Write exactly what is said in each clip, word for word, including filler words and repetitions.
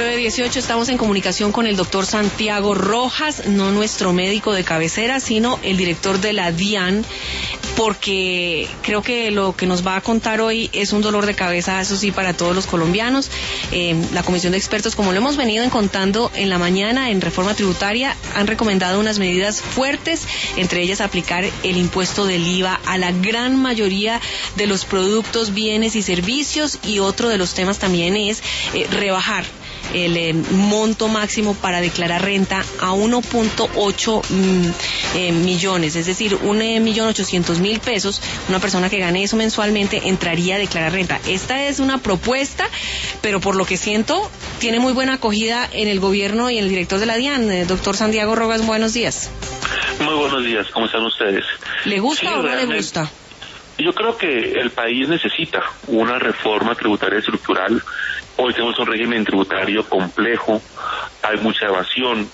nueve dieciocho, estamos en comunicación con el doctor Santiago Rojas, no nuestro médico de cabecera, sino el director de la DIAN, porque creo que lo que nos va a contar hoy es un dolor de cabeza, eso sí, para todos los colombianos. Eh, la Comisión de Expertos, como lo hemos venido contando en la mañana en Reforma Tributaria, han recomendado unas medidas fuertes, entre ellas aplicar el impuesto del I V A a la gran mayoría de los productos, bienes y servicios, y otro de los temas también es eh, rebajar el eh, monto máximo para declarar renta a uno punto ocho mm, eh, millones, es decir, un eh, millón ochocientos mil pesos. Una persona que gane eso mensualmente entraría a declarar renta. Esta es una propuesta, pero por lo que siento tiene muy buena acogida en el gobierno y en el director de la DIAN. Eh, doctor Santiago Rojas, buenos días. Muy buenos días, ¿cómo están ustedes? ¿Le gusta sí, o no le gusta? Yo creo que el país necesita una reforma tributaria estructural. Hoy tenemos un régimen tributario complejo, hay mucha evasión,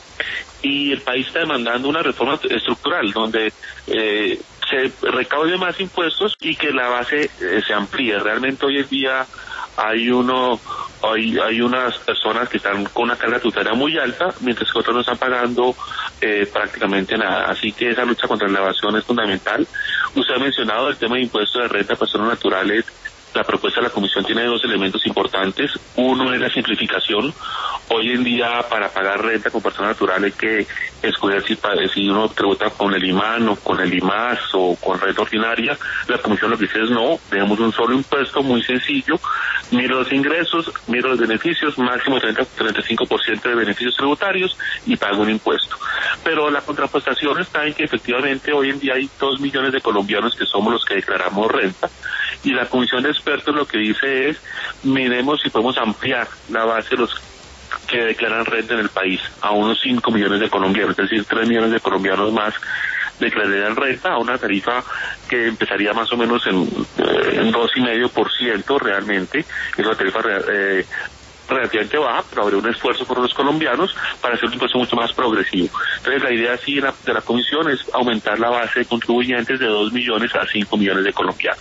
y el país está demandando una reforma estructural donde eh, se recaude más impuestos y que la base eh, se amplíe. Realmente hoy en día hay uno hay, hay unas personas que están con una carga tributaria muy alta, mientras que otros no están pagando eh, prácticamente nada. Así que esa lucha contra la evasión es fundamental. Usted ha mencionado el tema de impuestos de renta a personas naturales. La propuesta de la Comisión tiene dos elementos importantes. Uno es la simplificación. Hoy en día, para pagar renta con personas naturales hay que escoger si, si uno tributa con el IMAN o con el IMAS o con renta ordinaria. La Comisión lo que dice es no, tenemos un solo impuesto muy sencillo. Miro los ingresos, miro los beneficios, máximo treinta, treinta y cinco por ciento de beneficios tributarios y pago un impuesto. Pero la contraprestación está en que efectivamente hoy en día hay dos millones de colombianos que somos los que declaramos renta, y la Comisión de Expertos lo que dice es, miremos si podemos ampliar la base de los que declaran renta en el país a unos cinco millones de colombianos, es decir, tres millones de colombianos más declararían renta a una tarifa que empezaría más o menos en, eh, en dos coma cinco por ciento realmente. Es una tarifa eh, relativamente baja, pero habría un esfuerzo por los colombianos para hacer un impuesto mucho más progresivo. Entonces la idea sí de la, de la Comisión es aumentar la base de contribuyentes de dos millones a cinco millones de colombianos.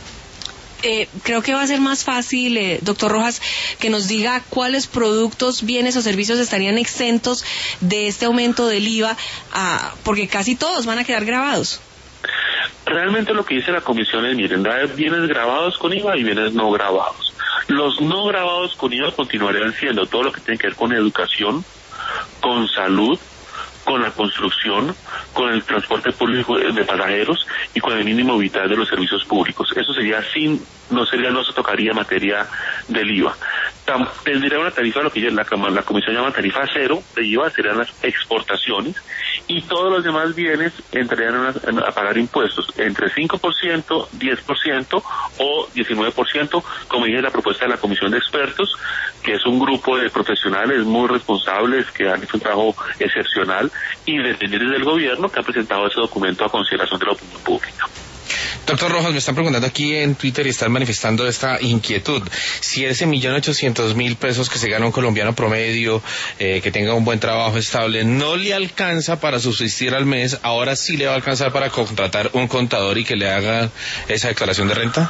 Eh, creo que va a ser más fácil, eh, doctor Rojas, que nos diga cuáles productos, bienes o servicios estarían exentos de este aumento del I V A, ah, porque casi todos van a quedar grabados. Realmente lo que dice la Comisión es, miren, hay bienes grabados con I V A y bienes no grabados. Los no grabados con I V A continuarían siendo todo lo que tiene que ver con educación, con salud, con la construcción, con el transporte público de pasajeros y con el mínimo vital de los servicios públicos. Eso sería sin, no sería, no se tocaría materia del I V A. Tam, tendría una tarifa, lo que ya la, la Comisión llama tarifa cero de I V A, serían las exportaciones, y todos los demás bienes entrarían a, a pagar impuestos entre cinco por ciento, diez por ciento o diecinueve por ciento, como dije, la propuesta de la Comisión de Expertos, que es un grupo de profesionales muy responsables que han hecho un trabajo excepcional, y dependientes del gobierno que ha presentado ese documento a consideración de la opinión pública. Doctor Rojas, me están preguntando aquí en Twitter y están manifestando esta inquietud. Si ese millón ochocientos mil pesos que se gana un colombiano promedio, eh, que tenga un buen trabajo estable, no le alcanza para subsistir al mes, ¿ahora sí le va a alcanzar para contratar un contador y que le haga esa declaración de renta?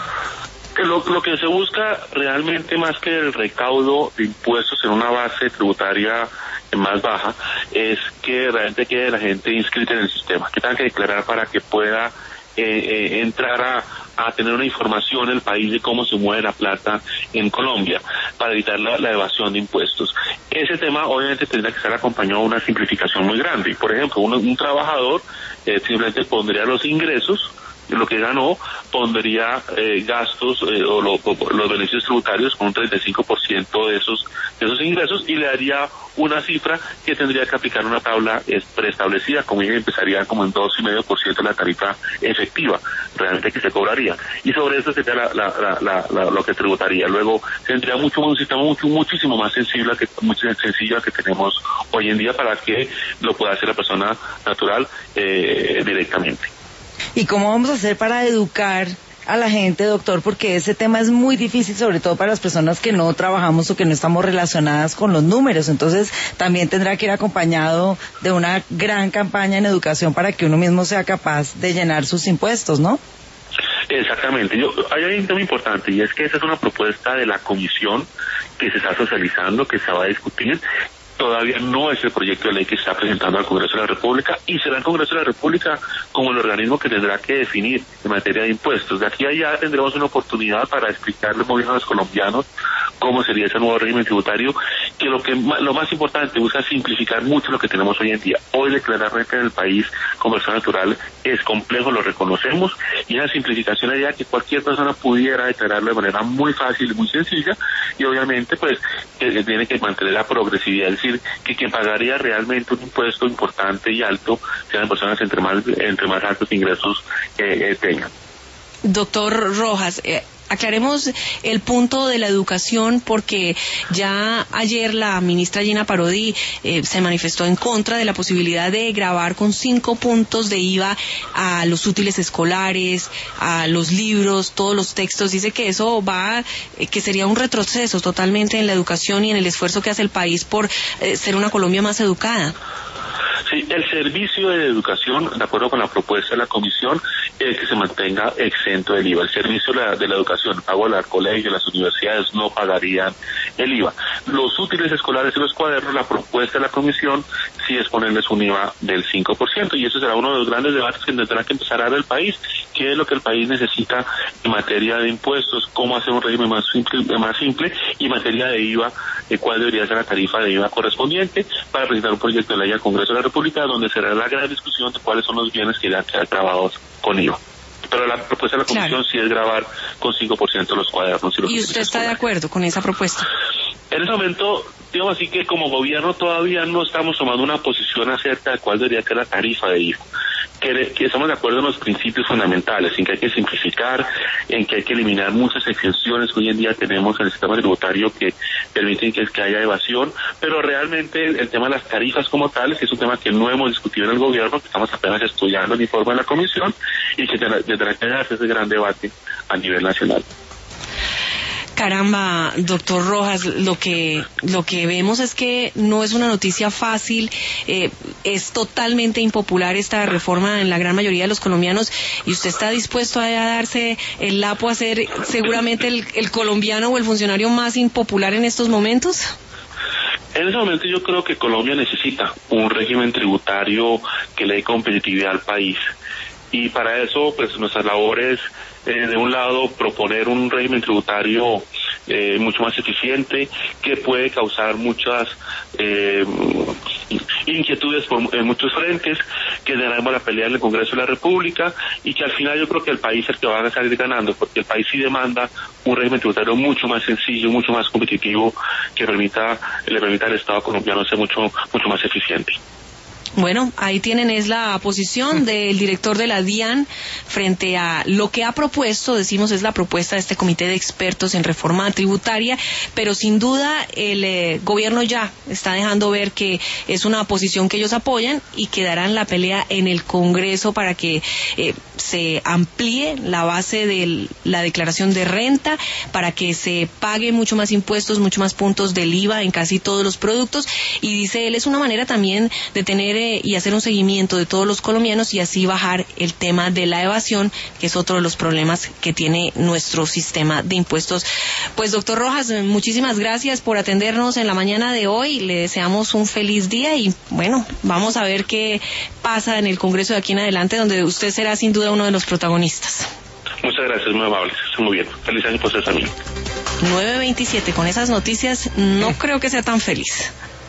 Lo, lo que se busca realmente, más que el recaudo de impuestos en una base tributaria más baja, es que realmente quede la gente inscrita en el sistema, que tenga que declarar para que pueda eh, eh, entrar a, a tener una información en el país de cómo se mueve la plata en Colombia, para evitar la, la evasión de impuestos. Ese tema obviamente tendría que estar acompañado de una simplificación muy grande. Y, por ejemplo, un, un trabajador eh, simplemente pondría los ingresos, lo que ganó, pondría eh, gastos eh, o, lo, o los beneficios tributarios con un treinta y cinco por ciento de esos de esos ingresos, y le daría una cifra que tendría que aplicar una tabla es, preestablecida, como dije, empezaría como en dos coma cinco por ciento de la tarifa efectiva realmente que se cobraría, y sobre eso sería la, la, la, la, la, lo que tributaría. Luego tendría mucho un sistema mucho, muchísimo más sensible que mucho sencillo que tenemos hoy en día, para que lo pueda hacer la persona natural eh, directamente. ¿Y cómo vamos a hacer para educar a la gente, doctor? Porque ese tema es muy difícil, sobre todo para las personas que no trabajamos o que no estamos relacionadas con los números. Entonces, también tendrá que ir acompañado de una gran campaña en educación para que uno mismo sea capaz de llenar sus impuestos, ¿no? Exactamente. Yo, hay un tema importante, y es que esa es una propuesta de la Comisión que se está socializando, que se va a discutir. Todavía no es el proyecto de ley que se está presentando al Congreso de la República y será el Congreso de la República como el organismo que tendrá que definir en materia de impuestos. De aquí a allá tendremos una oportunidad para explicarle muy bien a los colombianos cómo sería ese nuevo régimen tributario, que lo que lo más importante busca simplificar mucho lo que tenemos hoy en día. Hoy declarar renta en el país como persona natural es complejo, lo reconocemos, y esa simplificación haría que cualquier persona pudiera declararlo de manera muy fácil y muy sencilla, y obviamente pues que tiene que mantener la progresividad, es decir, que quien pagaría realmente un impuesto importante y alto sean personas entre más entre más altos ingresos eh, eh, tengan. Doctor Rojas, eh, aclaremos el punto de la educación, porque ya ayer la ministra Gina Parodi eh, se manifestó en contra de la posibilidad de gravar con cinco puntos de I V A a los útiles escolares, a los libros, todos los textos. Dice que eso va, eh, que sería un retroceso totalmente en la educación y en el esfuerzo que hace el país por eh, ser una Colombia más educada. Sí, el servicio de educación, de acuerdo con la propuesta de la comisión, es que se mantenga exento del I V A. El servicio de la, de la educación, pago al colegio, las universidades no pagarían el I V A. Los útiles escolares y los cuadernos, la propuesta de la comisión sí es ponerles un I V A del cinco por ciento, y eso será uno de los grandes debates que tendrá que empezar a dar el país. ¿Qué es lo que el país necesita en materia de impuestos? ¿Cómo hacer un régimen más simple, más simple? Y en materia de I V A, eh, ¿cuál debería ser la tarifa de I V A correspondiente? Para presentar un proyecto de ley al Congreso de la República, donde será la gran discusión de cuáles son los bienes que ya quedan grabados con I V A. Pero la propuesta de la comisión claro. sí es grabar con cinco por ciento los cuadernos. ¿Y, los ¿Y usted está de acuerdo con esa propuesta? En ese momento, digamos así que como gobierno todavía no estamos tomando una posición acerca de cuál debería ser la tarifa de I V A. Que, que estamos de acuerdo en los principios fundamentales, en que hay que simplificar, en que hay que eliminar muchas exenciones que hoy en día tenemos en el sistema tributario que permiten que, que haya evasión, pero realmente el, el tema de las tarifas como tales es un tema que no hemos discutido en el gobierno, que estamos apenas estudiando el informe de la comisión y que tendrá, tendrá que darse ese gran debate a nivel nacional. Caramba, doctor Rojas, lo que lo que vemos es que no es una noticia fácil, eh, es totalmente impopular esta reforma en la gran mayoría de los colombianos, y usted está dispuesto a darse el lapo a ser seguramente el, el colombiano o el funcionario más impopular en estos momentos. En ese momento yo creo que Colombia necesita un régimen tributario que le dé competitividad al país, y para eso pues nuestra labor es Eh, de un lado proponer un régimen tributario eh, mucho más eficiente, que puede causar muchas eh, inquietudes por en muchos frentes, que daremos la pelea en el Congreso de la República, y que al final yo creo que el país es el que va a salir ganando, porque el país sí demanda un régimen tributario mucho más sencillo, mucho más competitivo, que permita le permita al Estado colombiano ser mucho mucho más eficiente. Bueno, ahí tienen, es la posición del director de la DIAN frente a lo que ha propuesto, decimos es la propuesta de este comité de expertos en reforma tributaria, pero sin duda el eh, gobierno ya está dejando ver que es una posición que ellos apoyan y que darán la pelea en el Congreso para que eh, se amplíe la base de la declaración de renta, para que se pague mucho más impuestos, mucho más puntos del I V A en casi todos los productos, y dice él es una manera también de tener y hacer un seguimiento de todos los colombianos y así bajar el tema de la evasión, que es otro de los problemas que tiene nuestro sistema de impuestos. Pues doctor Rojas, muchísimas gracias por atendernos en la mañana de hoy, le deseamos un feliz día y bueno, vamos a ver qué pasa en el Congreso de aquí en adelante, donde usted será sin duda uno de los protagonistas. Muchas gracias, muy amable, muy bien, feliz año por ustedes también. nueve veintisiete, con esas noticias no creo que sea tan feliz.